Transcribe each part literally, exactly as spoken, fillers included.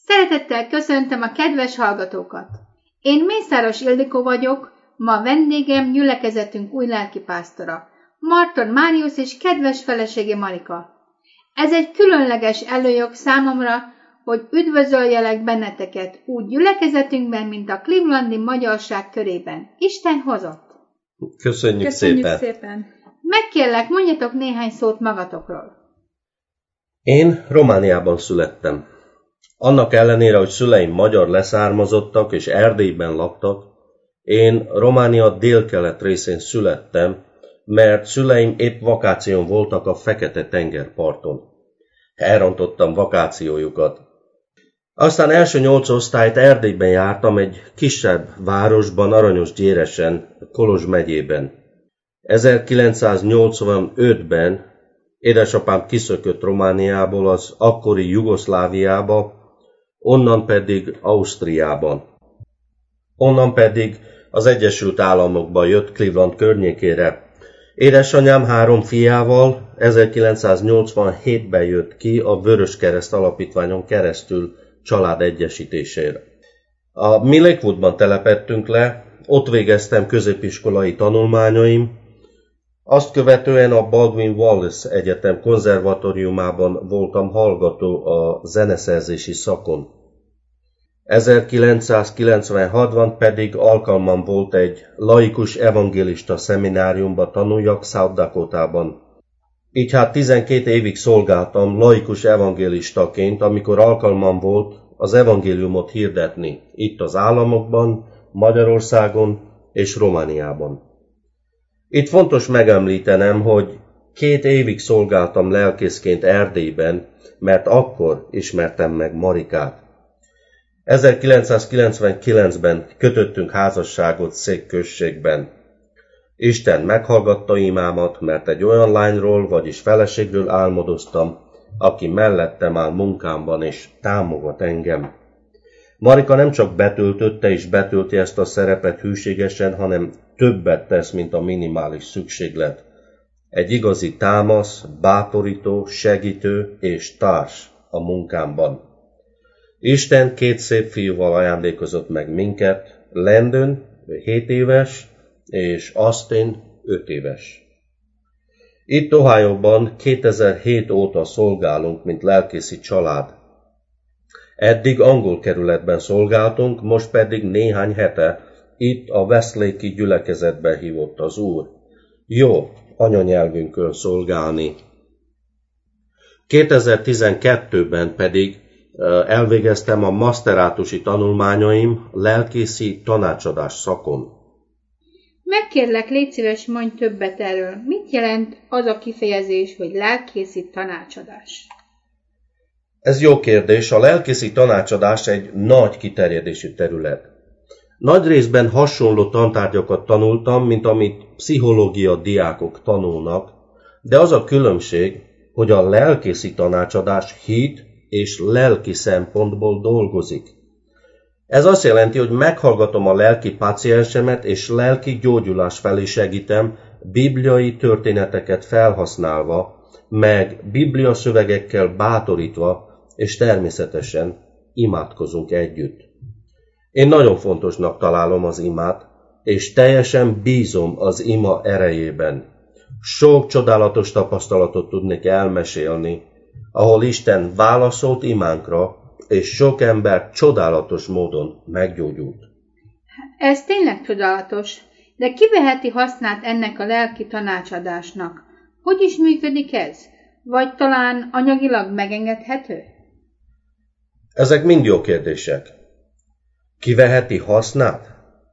Szeretettel köszöntöm a kedves hallgatókat! Én Mészáros Ildikó vagyok, ma vendégem gyülekezetünk új lelkipásztora, Marton Máriusz és kedves felesége Marika. Ez egy különleges előjog számomra, hogy üdvözöljelek benneteket úgy gyülekezetünkben, mint a clevelandi magyarság körében. Isten hozott! Köszönjük, Köszönjük szépen. szépen! Megkérlek, mondjatok néhány szót magatokról. Én Romániában születtem. Annak ellenére, hogy szüleim magyar leszármazottak és Erdélyben laktak, én Románia délkelet részén születtem, mert szüleim épp vakáción voltak a Fekete-tengerparton. Elrontottam vakációjukat. Aztán első nyolc osztályt Erdélyben jártam egy kisebb városban, Aranyosgyéresen, Kolozs megyében. ezerkilencszáznyolcvanötben édesapám kiszökött Romániából az akkori Jugoszláviába, onnan pedig Ausztriában. Onnan pedig az Egyesült Államokba jött Cleveland környékére. Édesanyám három fiával ezerkilencszáznyolcvanhétben jött ki a Vöröskereszt Alapítványon keresztül család egyesítésére. A mi Lakewoodban telepedtünk le, ott végeztem középiskolai tanulmányaim, azt követően a Baldwin Wallace Egyetem konzervatóriumában voltam hallgató a zeneszerzési szakon. ezerkilencszázkilencvenhatban pedig alkalmam volt egy laikus evangélista szemináriumba tanuljak South Dakotában. Így hát tizenkét évig szolgáltam laikus evangélistaként, amikor alkalmam volt az evangéliumot hirdetni itt az államokban, Magyarországon és Romániában. Itt fontos megemlítenem, hogy két évig szolgáltam lelkészként Erdélyben, mert akkor ismertem meg Marikát. ezerkilencszázkilencvenkilencben kötöttünk házasságot Szék községben. Isten meghallgatta imámat, mert egy olyan lányról, vagyis feleségről álmodoztam, aki mellettem áll munkámban és támogat engem. Marika nem csak betöltötte és betölti ezt a szerepet hűségesen, hanem többet tesz, mint a minimális szükséglet. Egy igazi támasz, bátorító, segítő és társ a munkámban. Isten két szép fiúval ajándékozott meg minket, Landon, hét éves, és Austin, öt éves. Itt Ohioban kétezer-hét óta szolgálunk, mint lelkészi család. Eddig angol kerületben szolgáltunk, most pedig néhány hete itt a Westlake-i gyülekezetben hívott az Úr. Jó anyanyelvünkön szolgálni. kétezer-tizenkettőben pedig elvégeztem a maszterátusi tanulmányaim lelkészi tanácsadás szakon. Megkérlek, légy szíves, mondj többet erről. Mit jelent az a kifejezés, hogy lelkészi tanácsadás? Ez jó kérdés. A lelkészi tanácsadás egy nagy kiterjedésű terület. Nagy részben hasonló tantárgyakat tanultam, mint amit pszichológia diákok tanulnak, de az a különbség, hogy a lelkészi tanácsadás hit és lelki szempontból dolgozik. Ez azt jelenti, hogy meghallgatom a lelki páciensemet, és lelki gyógyulás felé segítem, bibliai történeteket felhasználva, meg biblia szövegekkel bátorítva, és természetesen imádkozunk együtt. Én nagyon fontosnak találom az imát, és teljesen bízom az ima erejében. Sok csodálatos tapasztalatot tudnék elmesélni, ahol Isten válaszolt imánkra, és sok ember csodálatos módon meggyógyult. Ez tényleg csodálatos, de ki veheti hasznát ennek a lelki tanácsadásnak? Hogy is működik ez? Vagy talán anyagilag megengedhető? Ezek mind jó kérdések. Ki veheti hasznát?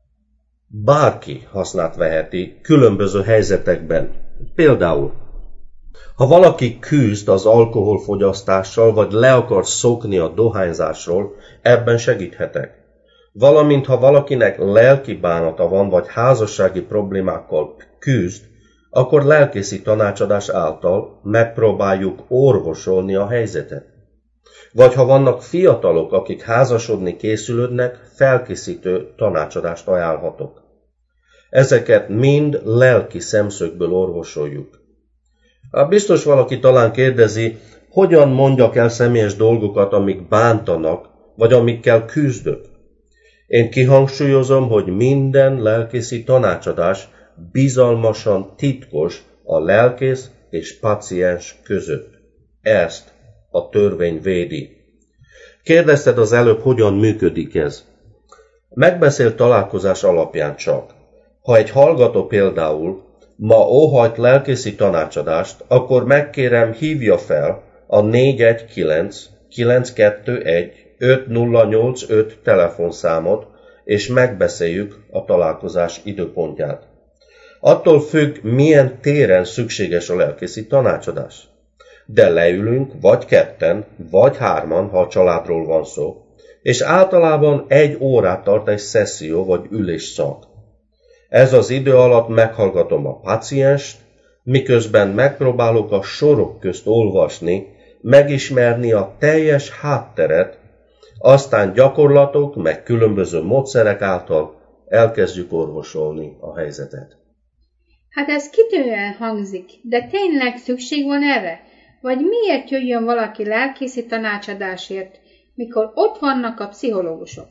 Bárki hasznát veheti különböző helyzetekben. Például, ha valaki küzd az alkoholfogyasztással, vagy le akar szokni a dohányzásról, ebben segíthetek. Valamint, ha valakinek lelki bánata van, vagy házassági problémákkal küzd, akkor lelkészi tanácsadás által megpróbáljuk orvosolni a helyzetet. Vagy ha vannak fiatalok, akik házasodni készülődnek, felkészítő tanácsadást ajánlhatok. Ezeket mind lelki szemszögből orvosoljuk. Biztos valaki talán kérdezi, hogyan mondjak el személyes dolgokat, amik bántanak, vagy amikkel küzdök. Én kihangsúlyozom, hogy minden lelkészi tanácsadás bizalmasan titkos a lelkész és páciens között. Ezt a törvény védi. Kérdezted az előbb, hogyan működik ez. Megbeszélt találkozás alapján csak. Ha egy hallgató például ma óhajt lelkészi tanácsadást, akkor megkérem, hívja fel a négy egy kilenc kilenc kettő egy öt nulla nyolc öt telefonszámot, és megbeszéljük a találkozás időpontját. Attól függ, milyen téren szükséges a lelkészi tanácsadás. De leülünk vagy ketten, vagy hárman, ha a családról van szó, és általában egy órát tart egy szesszió vagy ülésszak. Ez az idő alatt meghallgatom a pácienst, miközben megpróbálok a sorok közt olvasni, megismerni a teljes hátteret, aztán gyakorlatok meg különböző módszerek által elkezdjük orvosolni a helyzetet. Hát ez kitűnően hangzik, de tényleg szükség van erre? Vagy miért jöjjön valaki lelkészi tanácsadásért, mikor ott vannak a pszichológusok?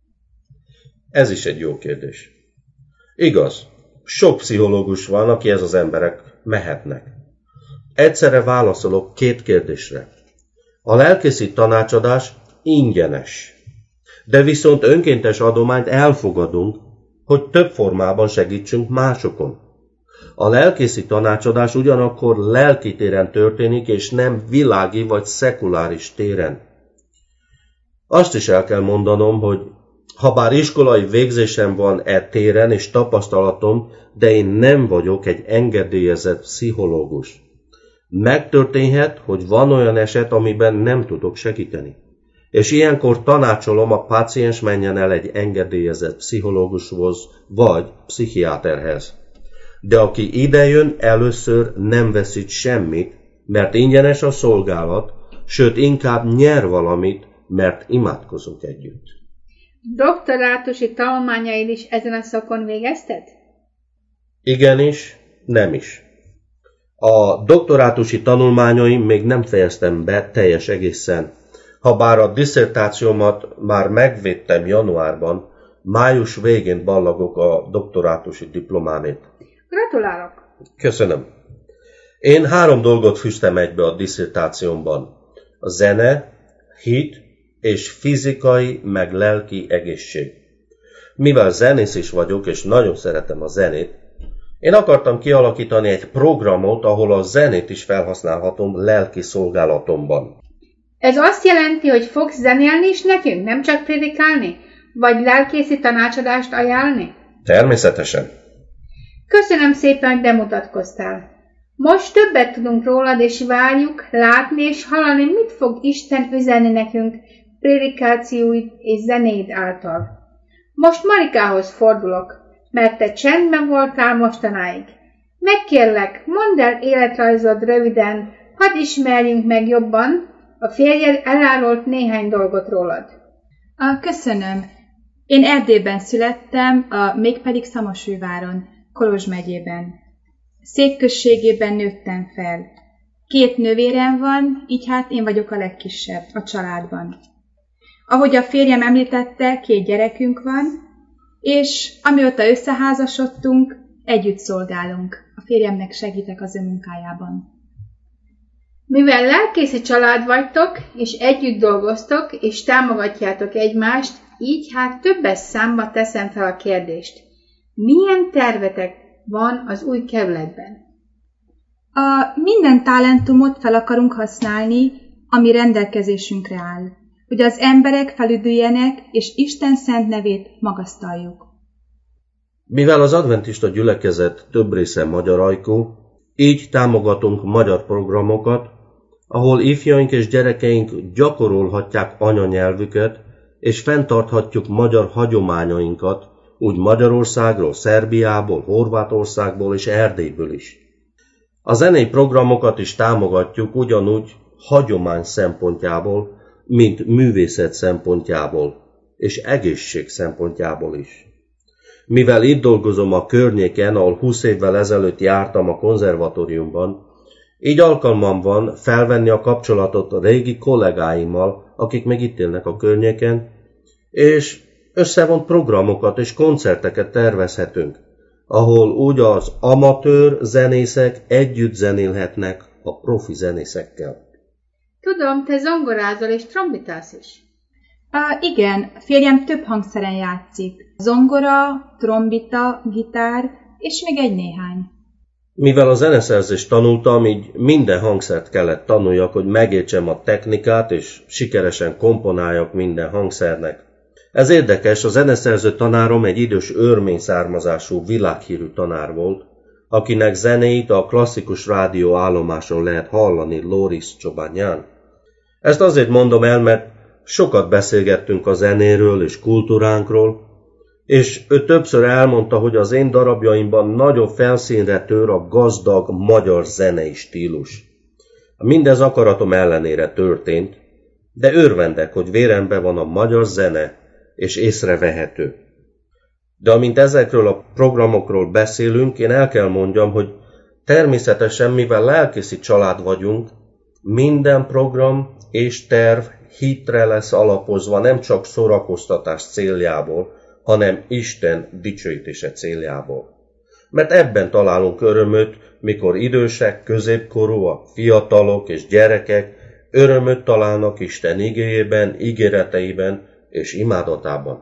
Ez is egy jó kérdés. Igaz, sok pszichológus van, akihez az emberek mehetnek. Egyszerre válaszolok két kérdésre. A lelkészi tanácsadás ingyenes, de viszont önkéntes adományt elfogadunk, hogy több formában segítsünk másokon. A lelkészi tanácsadás ugyanakkor lelki téren történik, és nem világi vagy szekuláris téren. Azt is el kell mondanom, hogy habár iskolai végzésem van e téren és tapasztalatom, de én nem vagyok egy engedélyezett pszichológus. Megtörténhet, hogy van olyan eset, amiben nem tudok segíteni. És ilyenkor tanácsolom, a páciens menjen el egy engedélyezett pszichológushoz vagy pszichiáterhez. De aki idejön, először nem veszít semmit, mert ingyenes a szolgálat, sőt inkább nyer valamit, mert imádkozunk együtt. Doktorátusi tanulmányaid is ezen a szakon végezted? Igenis, nem is. A doktorátusi tanulmányaim még nem fejeztem be teljes egészen. Habár a disszertációmat már megvédtem januárban, május végén ballagok a doktorátusi diplomámét. Gratulálok! Köszönöm. Én három dolgot fűztem egybe a disszertációmban. A zene, hit és fizikai meg lelki egészség. Mivel zenész is vagyok, és nagyon szeretem a zenét, én akartam kialakítani egy programot, ahol a zenét is felhasználhatom lelki szolgálatomban. Ez azt jelenti, hogy fogsz zenélni is nekünk, nem csak prédikálni? Vagy lelkészi tanácsadást ajánlni? Természetesen. Köszönöm szépen, hogy bemutatkoztál. Most többet tudunk rólad, és várjuk látni és hallani, mit fog Isten üzenni nekünk prédikációid és zenéid által. Most Marikához fordulok, mert te csendben voltál mostanáig. Megkérlek, mondd el életrajzod röviden, hadd ismerjünk meg jobban, a férjed elárolt néhány dolgot rólad. A, köszönöm. Én Erdélyben születtem, a, mégpedig Szamosújváron, Kolozs megyében. Székközségében nőttem fel. Két nővérem van, így hát én vagyok a legkisebb a családban. Ahogy a férjem említette, két gyerekünk van, és amióta összeházasodtunk, együtt szolgálunk. A férjemnek segítek az ő munkájában. Mivel lelkészi család vagytok, és együtt dolgoztok, és támogatjátok egymást, így hát többes számba teszem fel a kérdést. Milyen tervetek van az új kerületben? A minden talentumot fel akarunk használni, ami rendelkezésünkre áll, hogy az emberek felüdüljenek, és Isten szent nevét magasztaljuk. Mivel az adventista gyülekezet több része magyar ajkú, így támogatunk magyar programokat, ahol ifjaink és gyerekeink gyakorolhatják anyanyelvüket, és fenntarthatjuk magyar hagyományainkat, úgy Magyarországról, Szerbiából, Horvátországból és Erdélyből is. A zenei programokat is támogatjuk ugyanúgy hagyomány szempontjából, mint művészet szempontjából, és egészség szempontjából is. Mivel itt dolgozom a környéken, ahol húsz évvel ezelőtt jártam a konzervatóriumban, így alkalmam van felvenni a kapcsolatot a régi kollégáimmal, akik még itt élnek a környéken, és összevont programokat és koncerteket tervezhetünk, ahol úgy az amatőr zenészek együtt zenélhetnek a profi zenészekkel. Tudom, te zongorázol és trombitálsz is. Uh, igen, férjem több hangszeren játszik. Zongora, trombita, gitár, és még egy néhány. Mivel a zeneszerzést tanultam, így minden hangszert kellett tanuljak, hogy megértsem a technikát, és sikeresen komponáljak minden hangszernek. Ez érdekes, a zeneszerző tanárom egy idős örmény származású világhírű tanár volt, akinek zenéit a klasszikus rádió állomáson lehet hallani Loris Csobányán. Ezt azért mondom el, mert sokat beszélgettünk a zenéről és kultúránkról, és ő többször elmondta, hogy az én darabjaimban nagyon felszínre tör a gazdag magyar zenei stílus. Mindez akaratom ellenére történt, de örvendek, hogy véremben van a magyar zene, és észrevehető. De amint ezekről a programokról beszélünk, én el kell mondjam, hogy természetesen, mivel lelkészi család vagyunk, minden program és terv hitre lesz alapozva, nem csak szórakoztatás céljából, hanem Isten dicsőítése céljából. Mert ebben találunk örömöt, mikor idősek, középkorúak, fiatalok és gyerekek örömöt találnak Isten igéjében, ígéreteiben és imádatában.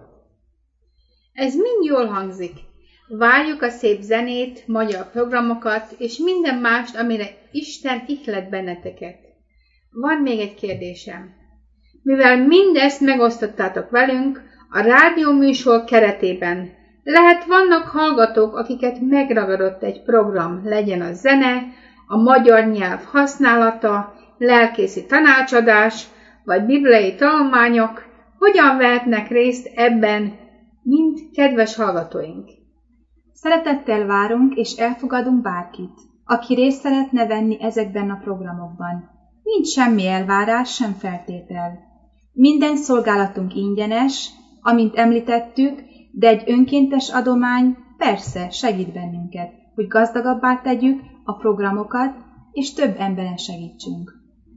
Ez mind jól hangzik. Várjuk a szép zenét, magyar programokat és minden mást, amire Isten ihlet benneteket. Van még egy kérdésem. Mivel mindezt megosztottátok velünk, a rádióműsor keretében lehet vannak hallgatók, akiket megragadott egy program, legyen a zene, a magyar nyelv használata, lelkészi tanácsadás, vagy bibliai tanulmányok, hogyan vehetnek részt ebben, mind kedves hallgatóink? Szeretettel várunk és elfogadunk bárkit, aki részt szeretne venni ezekben a programokban. Nincs semmi elvárás, sem feltétel. Minden szolgálatunk ingyenes, amint említettük, de egy önkéntes adomány persze segít bennünket, hogy gazdagabbá tegyük a programokat, és több emberen segítsünk.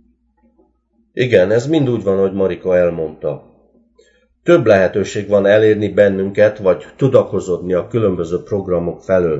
Igen, ez mind úgy van, ahogy Marika elmondta. Több lehetőség van elérni bennünket, vagy tudakozódni a különböző programok felől.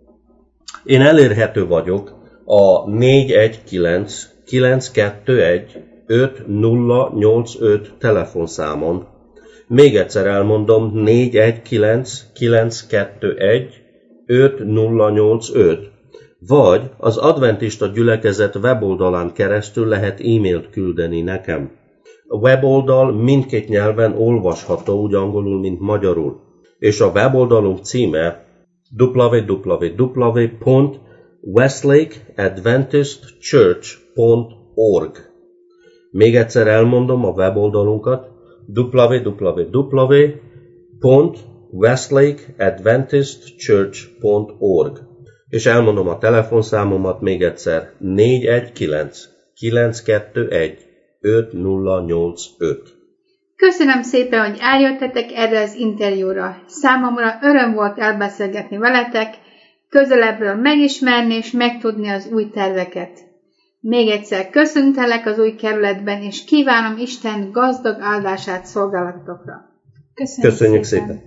Én elérhető vagyok a négy egy kilenc kilenc kettő egy öt nulla nyolc öt telefonszámon. Még egyszer elmondom, négy egy kilenc kilenc kettő egy öt nulla nyolc öt, vagy az adventista gyülekezet weboldalán keresztül lehet e-mailt küldeni nekem. A weboldal mindkét nyelven olvasható, úgy angolul, mint magyarul, és a weboldalunk címe double-u double-u double-u pont westlake adventist church pont org. Még egyszer elmondom a weboldalunkat, double-u double-u double-u pont westlake adventist church pont org. És elmondom a telefonszámomat még egyszer, négy egy kilenc kilenc kettő egy öt nulla nyolc öt. Köszönöm szépen, hogy eljöttetek erre az interjúra. Számomra öröm volt elbeszélgetni veletek, közelebbről megismerni és megtudni az új terveket. Még egyszer köszöntelek az új kerületben, és kívánom Isten gazdag áldását szolgálatokra. Köszönjük, Köszönjük szépen. szépen!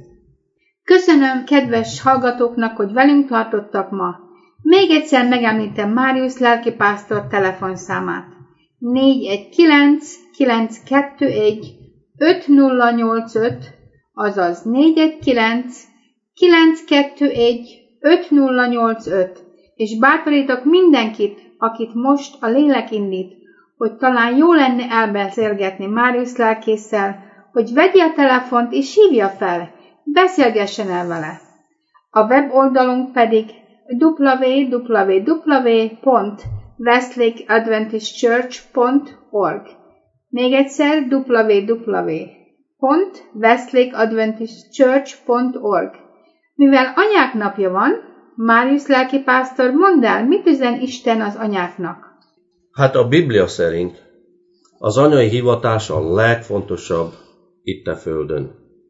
Köszönöm kedves hallgatóknak, hogy velünk tartottak ma. Még egyszer megemlítem Máriusz lelkipásztor telefonszámát. négy egy kilenc kilenc kettő egy öt nulla nyolc öt, azaz négy egy kilenc kilenc kettő egy öt nulla nyolc öt, és bátorítok mindenkit, akit most a lélek indít, hogy talán jó lenne elbeszélgetni Máriusz lelkésszel, hogy vegye a telefont és hívja fel, beszélgessen el vele. A weboldalunk pedig double-u double-u double-u pont westlake adventist church pont org. Még egyszer double-u double-u pont westlake adventist church pont org. Mivel anyák napja van, Máriusz lelkipásztor, mondd el, mit üzen Isten az anyáknak? Hát a Biblia szerint az anyai hivatás a legfontosabb itt a földön.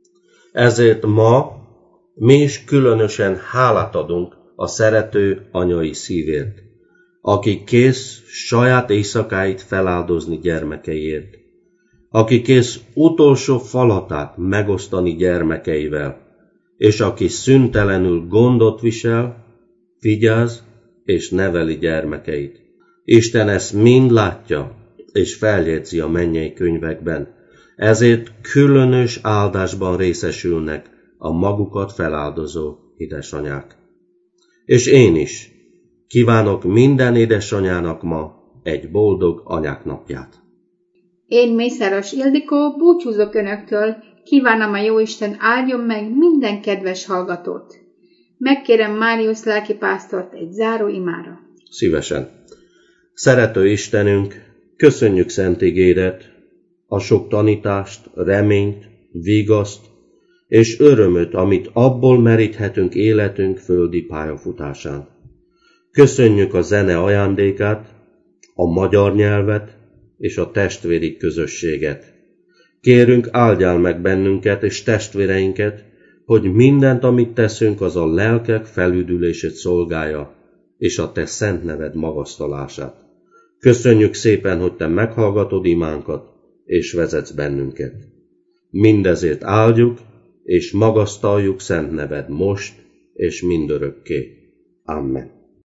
Ezért ma mi is különösen hálát adunk a szerető anyai szívért, aki kész saját éjszakáit feláldozni gyermekeiért. aki kész utolsó falatát megosztani gyermekeivel, és aki szüntelenül gondot visel, vigyáz és neveli gyermekeit. Isten ezt mind látja, és feljegyzi a mennyei könyvekben, ezért különös áldásban részesülnek a magukat feláldozó édesanyák. És én is kívánok minden édesanyának ma egy boldog anyák napját. Én, Mészáros Ildikó, búcsúzok Önöktől, kívánom a Jóisten áldjon meg minden kedves hallgatót. Megkérem Máriusz lelkipásztort egy záró imára. Szívesen. Szerető Istenünk, köszönjük szent igédet, a sok tanítást, reményt, vigaszt és örömöt, amit abból meríthetünk életünk földi pályafutásán. Köszönjük a zene ajándékát, a magyar nyelvet és a testvéri közösséget. Kérünk, áldjál meg bennünket és testvéreinket, hogy mindent, amit teszünk, az a lelkek felüdülését szolgálja, és a te szent neved magasztalását. Köszönjük szépen, hogy te meghallgatod imánkat, és vezetsz bennünket. Mindezért áldjuk, és magasztaljuk szent neved most, és mindörökké. Amen.